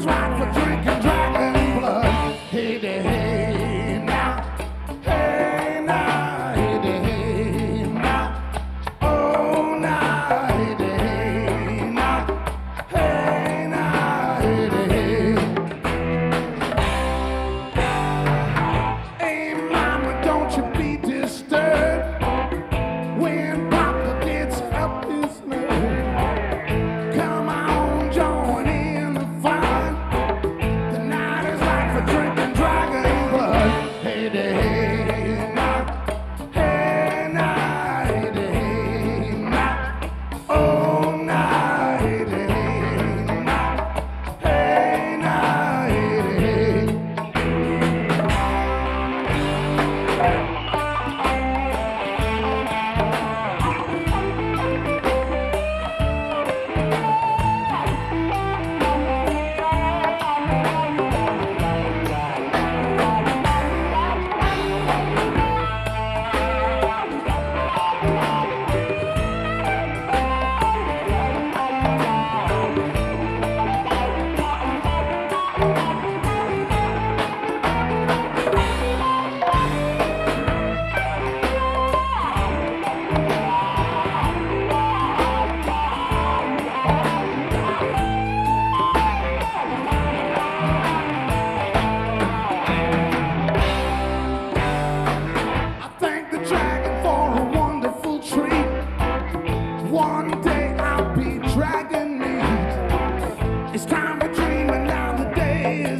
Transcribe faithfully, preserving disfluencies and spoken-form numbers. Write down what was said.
is right for drinking dragon blood. Hey, there, hey, now. Hey, now. Hey, there, hey, now. Oh, now. Hey, there, hey, now. Hey, now. Hey, there, hey. Hey, mama, don't you be disturbed when Papa gets up his nerve. Come on, join in the fun. The night is right for drinking dragon blood. Hey, there, hey, now. Hey, now. Hey, there, hey, now. Oh, now. Hey, there, hey, now. Hey, now. Hey, there, hey. I thank the dragon for a wonderful treat. One day I'll be dragon meat. It's time for dreaming, now the day is